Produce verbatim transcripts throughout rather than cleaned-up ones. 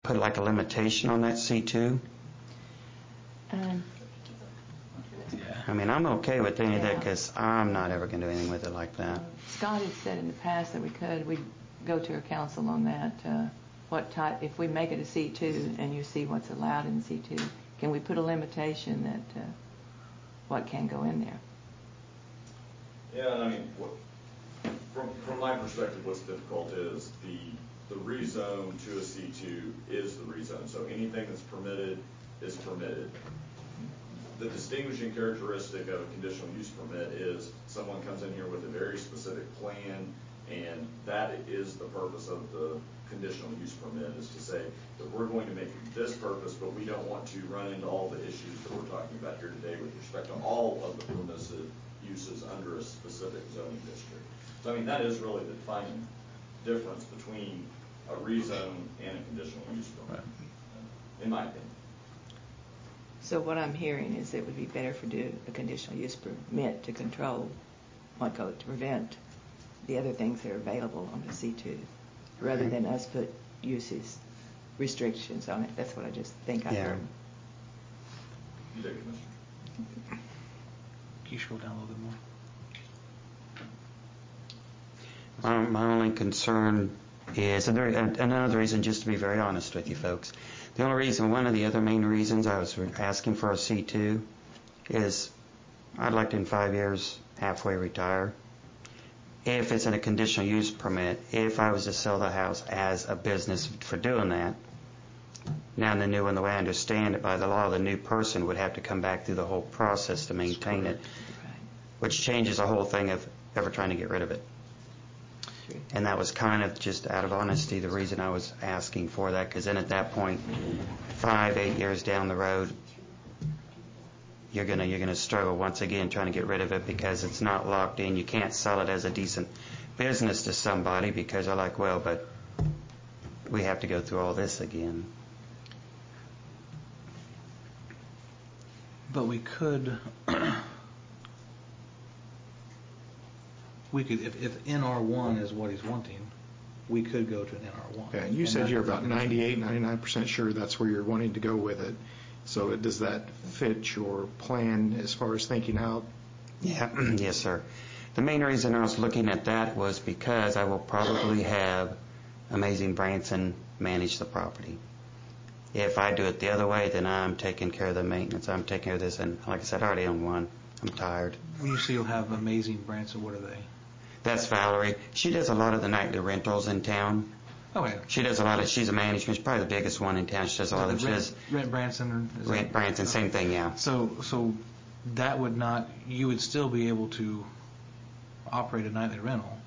put like a limitation on that C two? Um, Yeah. I mean, I'm okay with any of that Yeah. because I'm not ever going to do anything with it like that. Scott had said in the past that we could, we'd go to our council on that. Uh, what type, if we make it a C two and you see what's allowed in C two, can we put a limitation that uh, what can go in there? Yeah, and I mean, what, from from my perspective, what's difficult is the the rezone to a C two is the rezone. So anything that's permitted is permitted. The distinguishing characteristic of a conditional use permit is someone comes in here with a very specific plan, and that is the purpose of the conditional use permit, is to say that we're going to make it this purpose, but we don't want to run into all the issues that we're talking about here today with respect to all of the permissive uses under a specific zoning district. So I mean, that is really the defining difference between a rezone and a conditional use permit, in my opinion. So what I'm hearing is it would be better for do a conditional use permit to control what goes, to prevent the other things that are available on the C two, rather than us put uses restrictions on it. That's what I just think I Yeah. heard. You take it, Mister Can you scroll down a little bit more? My, my only concern is, and, there, and another reason, just to be very honest with you folks, the only reason, one of the other main reasons I was asking for a C two is I'd like to in five years halfway retire. If it's in a conditional use permit, if I was to sell the house as a business for doing that, now in the new one, the way I understand it, by the law, the new person would have to come back through the whole process to maintain it, which changes the whole thing of ever trying to get rid of it. And that was kind of just out of honesty the reason I was asking for that, because then at that point, five, eight years down the road, you're gonna you're gonna struggle once again trying to get rid of it because it's not locked in. You can't sell it as a decent business to somebody because they're like, well, but we have to go through all this again. But we could, we could, if, if N R one is what he's wanting, we could go to an N R one. Yeah, and you And said that- you're about ninety-eight, ninety-nine percent sure that's where you're wanting to go with it. So it- does that fit your plan as far as thinking out? Yeah, yes, sir. The main reason I was looking at that was because I will probably have Amazing Branson manage the property. If I do it the other way, then I'm taking care of the maintenance. I'm taking care of this, and like I said, I already own one. I'm tired. When you say you'll have Amazing Branson, what are they? That's Valerie. She does a lot of the nightly rentals in town. Okay. She does a lot of, she's a management, she's probably the biggest one in town. She does a lot of, she Rent, does Rent Branson? Or is Rent that- Branson, same thing, yeah. So, so that would not, you would still be able to operate a nightly rental.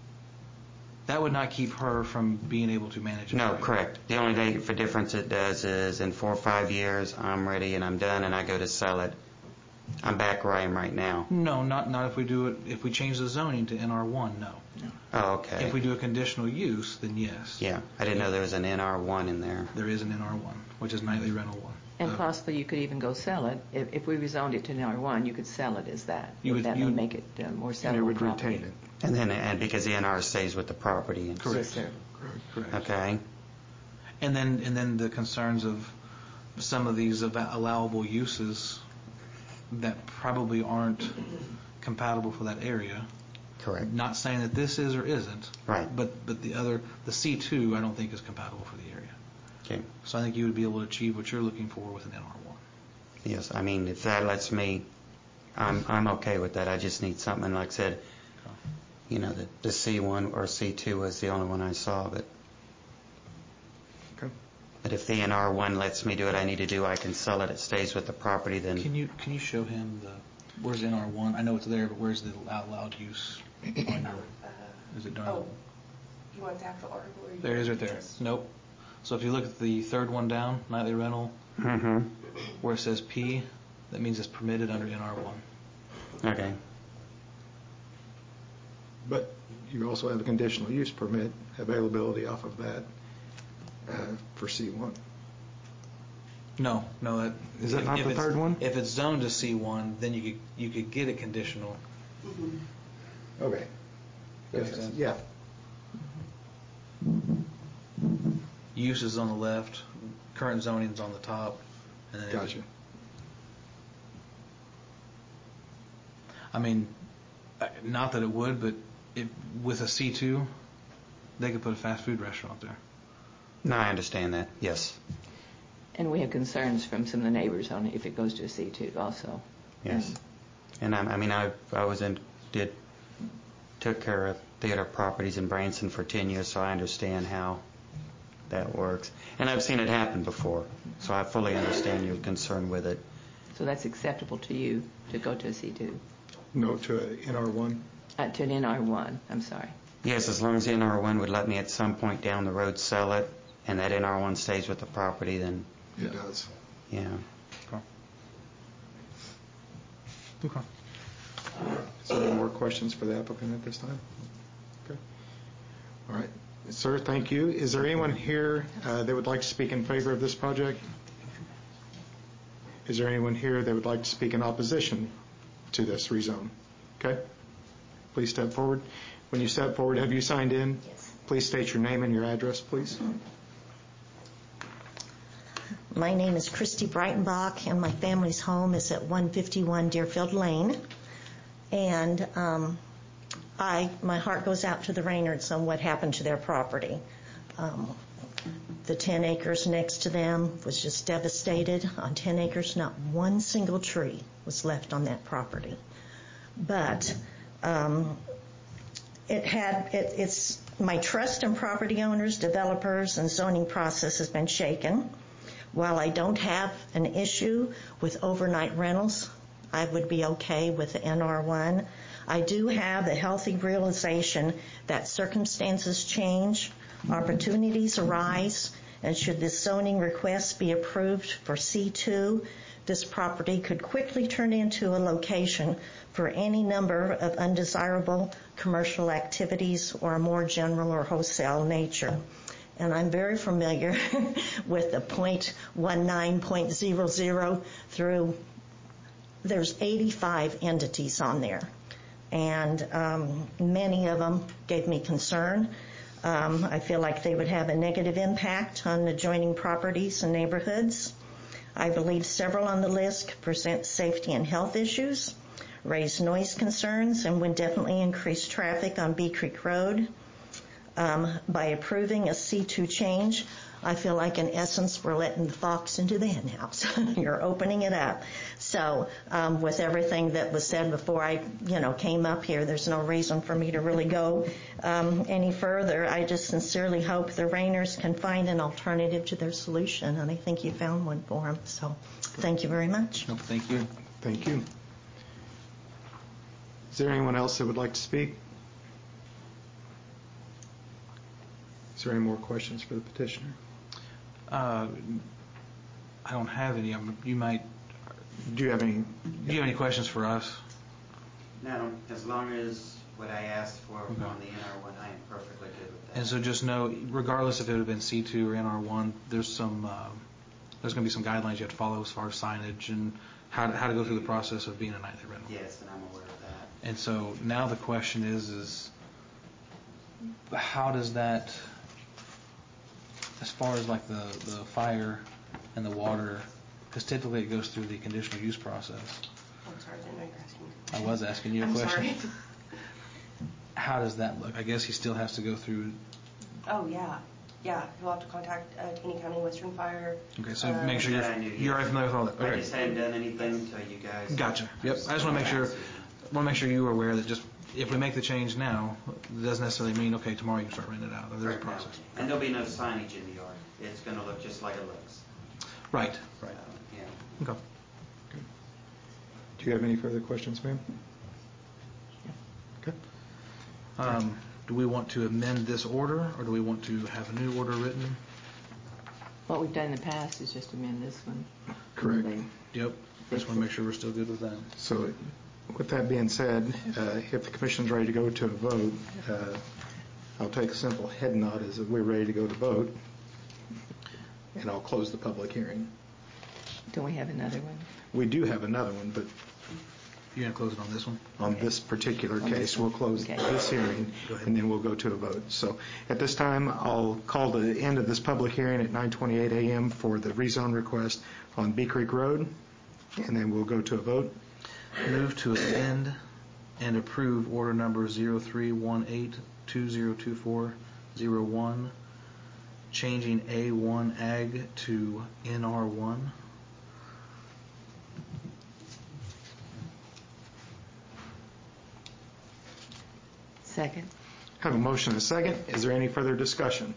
That would not keep her from being able to manage it. No, correct. The only thing for difference it does is in four or five years, I'm ready and I'm done and I go to sell it. I'm back where I am right now. No, not not if we do it. If we change the zoning to N R one, no. Oh, okay. If we do a conditional use, then yes. Yeah, I didn't know there was an N R one in there. There is an N R one, which is nightly rental one. And Uh, possibly you could even go sell it. If, if we rezoned it to an R one, you could sell it as that. You would- that you may would- make it uh, more sellable And it would property. retain it. And then, and because the N R stays with the property. And, Yes, sir. Correct. okay. And then and then the concerns of some of these av- allowable uses that probably aren't compatible for that area. Correct. Not saying that this is or isn't. Right. But but the other, the C two, I don't think is compatible for the area. Okay. So I think you would be able to achieve what you're looking for with an N R one. Yes, I mean, if that lets me, I'm I'm okay with that. I just need something, like I said, you know, the, the C one or C two was the only one I saw, but Okay. but if the N R one lets me do what I need to do, I can sell it, it stays with the property, then Can you can you show him the where's N R one? I know it's there, but where's the out loud use on your? Is it darn? Oh, you want the actual article? Or you There it is, right want there. this? Nope. So if you look at the third one down, nightly rental, mm-hmm. where it says P, that means it's permitted under N R one. Okay. But you also have a conditional use permit availability off of that uh, for C one. No, no, that Is that if- not if the it's- third one? If it's zoned to C one, then you could you could get a conditional. Okay. Makes sense. Yeah. uses on the left, current zoning's on the top. And then it- Gotcha. I mean, uh, not that it would, but it, with a C two, they could put a fast food restaurant there. No, I understand that, yes. And we have concerns from some of the neighbors on if it goes to a C two also. Yes. And I, I mean, I, I was in, did, took care of theater properties in Branson for ten years, so I understand how that works. And I've seen it happen before, so I fully understand your concern with it. So that's acceptable to you to go to a C two? No to a N R one? Uh, to an N R one, I'm sorry. Yes, as long as the N R one would let me at some point down the road sell it, and that N R one stays with the property, then, It does. yeah. Okay. Okay. Is there any more questions for the applicant at this time? Okay. All right. Sir, thank you. Is there anyone here uh, that would like to speak in favor of this project? Is there anyone here that would like to speak in opposition to this rezone? Okay. Please step forward. When you step forward, have you signed in? Yes. Please state your name and your address, please. My name is Christy Breitenbach, and my family's home is at one fifty-one Deerfield Lane. And um, I, my heart goes out to the Raynords on what happened to their property. Um, the ten acres next to them was just devastated. On ten acres, not one single tree was left on that property. But um, it had, it, it's, my trust in property owners, developers, and zoning process has been shaken. While I don't have an issue with overnight rentals, I would be okay with the N R one. I do have a healthy realization that circumstances change, opportunities arise, and should this zoning request be approved for C two, this property could quickly turn into a location for any number of undesirable commercial activities or a more general or wholesale nature. And I'm very familiar with the point one nine, point zero zero through, there's eighty-five entities on there. And um, many of them gave me concern. Um, I feel like they would have a negative impact on adjoining properties and neighborhoods. I believe several on the list present safety and health issues, raise noise concerns, and would definitely increase traffic on Bee Creek Road. Um, by approving a C two change, I feel like in essence we're letting the fox into the henhouse. You're opening it up. So um, with everything that was said before I, you know, came up here, there's no reason for me to really go um, any further. I just sincerely hope the Raynors can find an alternative to their solution, and I think you found one for them. So thank you very much. No, thank you. Thank you. Is there anyone else that would like to speak? Is there any more questions for the petitioner? Uh, I don't have any. Um, You might. Do you have any? Do you have any questions for us? No, as long as what I asked for Okay. on the N R one, I am perfectly good with that. And so just know, regardless if it would have been C two or N R one, there's some, um, there's going to be some guidelines you have to follow as far as signage and how to, how to go through the process of being a nightly rental. Yes, and I'm aware of that. And so now the question is, is how does that, as far as like the, the fire and the water, because typically it goes through the conditional use process. I'm sorry, I didn't know you were asking me. I was asking you a I'm question. sorry. How does that look? I guess he still has to go through. Oh, yeah. Yeah, you'll have to contact uh, Taney County Western Fire. Okay, so Uh, make sure you're, That I knew, you're yes. familiar with all that. I Okay. just hadn't done anything until you guys. Gotcha. Yep. I just want to make sure, want to make sure you were aware that just if we make the change now, it doesn't necessarily mean okay tomorrow you can start renting it out. There's a Correct. process. And there'll be no signage in the yard. It's going to look just like it looks. Right. Right. So, yeah. Okay. Do you have any further questions, ma'am? Okay. Um, do we want to amend this order, or do we want to have a new order written? What we've done in the past is just amend this one. Correct. They- Yep. I just want to make sure we're still good with that. So with that being said, uh, if the commission's ready to go to a vote, uh, I'll take a simple head nod as if we're ready to go to vote, and I'll close the public hearing. Don't we have another one? We do have another one, but You're going to close it on this one? On this particular On this case, we'll one? close Okay. this hearing, Go ahead. and then we'll go to a vote. So at this time, I'll call the end of this public hearing at nine twenty-eight a.m. for the rezone request on Bee Creek Road, and then we'll go to a vote. Move to amend and approve order number zero three one eight two zero two four zero one, changing A one Ag to N R one. Second. Have a motion and a second. Is there any further discussion?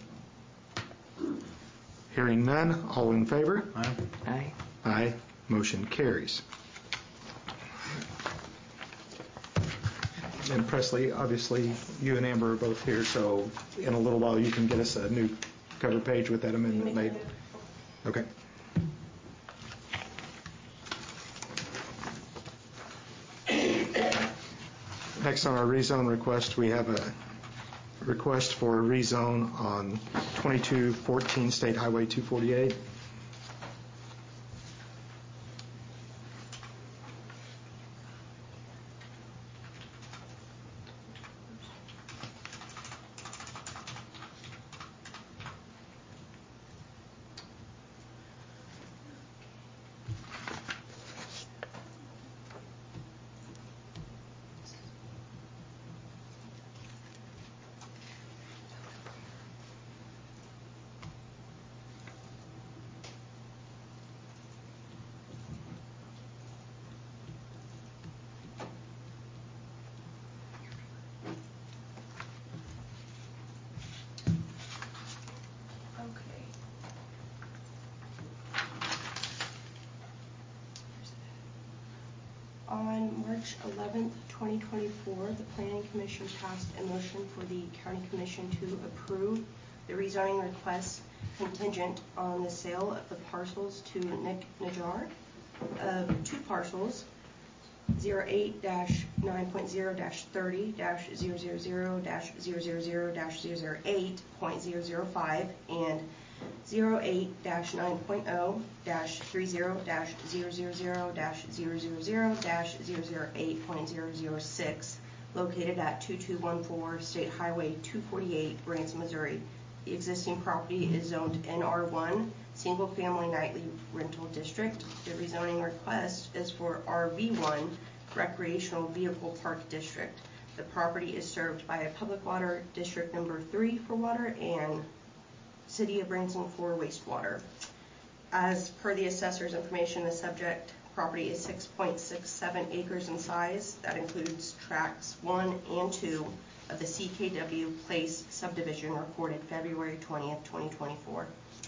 Hearing none, all in favor? Aye. Aye. Aye. Motion carries. And Presley, obviously, you and Amber are both here, so in a little while you can get us a new cover page with that amendment made. Okay. Next on our rezone request, we have a request for a rezone on twenty-two fourteen State Highway two forty-eight. Okay. On March eleventh, twenty twenty-four, the Planning Commission passed a motion for the County Commission to approve the rezoning request contingent on the sale of the parcels to Nick Najjar of two parcels, zero eight nine point zero thirty zero zero zero zero zero zero zero zero eight point zero zero five and zero eight nine point zero three zero zero zero zero zero zero zero zero zero eight point zero zero six, located at two two one four State Highway two forty-eight, Branson, Missouri. The existing property is zoned N R one, Single Family Nightly Rental District. The rezoning request is for R V one, Recreational Vehicle Park District. The property is served by a public water district number three for water and City of Branson for wastewater. As per the assessor's information, the subject property is six point six seven acres in size. That includes tracts one and two of the C K W Place subdivision recorded February twentieth, twenty twenty-four.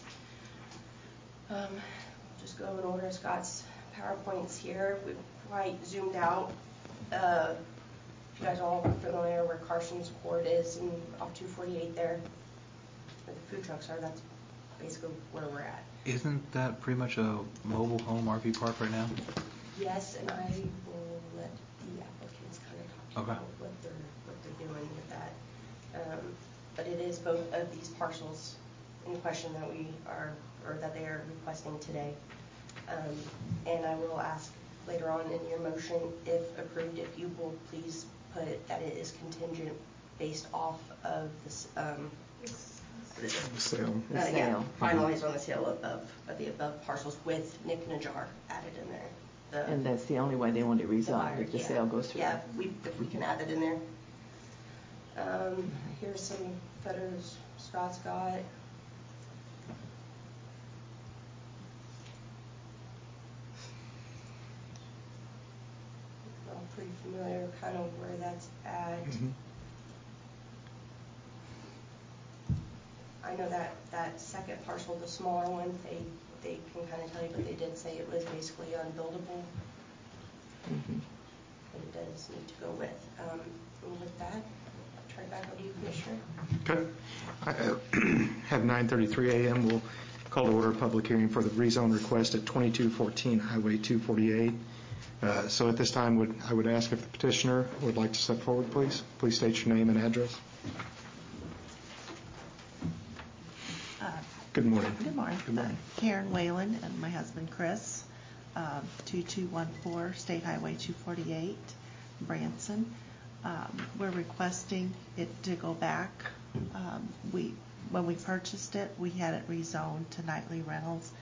Um, just go in order. Scott's PowerPoints here. We've quite zoomed out. Uh, if you guys all are familiar where Carson's Court is and off two forty-eight there, where the food trucks are, that's basically where we're at. Isn't that pretty much a mobile home R V park right now? Yes, and I will let the applicants kind of talk Okay. about what they're what they're doing with that. Um, but it is both of these parcels in question that we are, or that they are requesting today. Um, and I will ask later on in your motion, if approved, if you will please put it that it is contingent based off of this. Um, Sale. The uh, yeah, sale. finalized on the sale of, of, of the above parcels with Nick Najjar added in there. The, And that's the only way they want it the rezoned, buyer, if the yeah. sale goes through. Yeah, if we, if we can add it in there. Um, here's some photos Scott's got. I'm pretty familiar kind of where that's at. Mhm. I know that, that second parcel, the smaller one, they, they can kind of tell you, but they did say it was basically unbuildable. Mhm. But it does need to go with. Um, and with that, I'll turn it back over to you, Commissioner. Okay. I uh, have nine thirty-three a.m. We'll call to order a public hearing for the rezone request at twenty-two fourteen Highway two forty-eight. Uh, So at this time, would I would ask if the petitioner would like to step forward, please. Please state your name and address. Uh, Good morning. Good morning. Good morning. Uh, Karen Whalen and my husband Chris. um, two two one four State Highway two forty-eight, Branson. Um, We're requesting it to go back. Um, We, when we purchased it, we had it rezoned to nightly rentals,